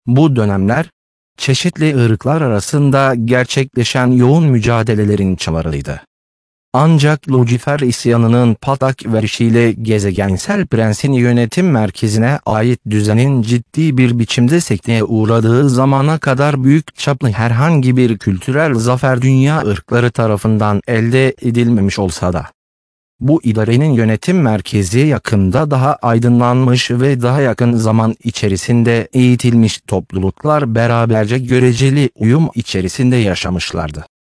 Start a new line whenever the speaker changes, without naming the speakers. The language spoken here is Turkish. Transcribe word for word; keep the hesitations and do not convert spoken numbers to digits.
Bu dönemler, çeşitli ırklar arasında gerçekleşen yoğun mücadelelerin çağrısıydı. Ancak Lucifer isyanının patlak verişiyle gezegensel prensin yönetim merkezine ait düzenin ciddi bir biçimde sekteye uğradığı zamana kadar büyük çaplı herhangi bir kültürel zafer dünya ırkları tarafından elde edilmemiş olsa da, bu idarenin yönetim merkezi yakında daha aydınlanmış ve daha yakın zaman içerisinde eğitilmiş topluluklar beraberce göreceli uyum içerisinde yaşamışlardı.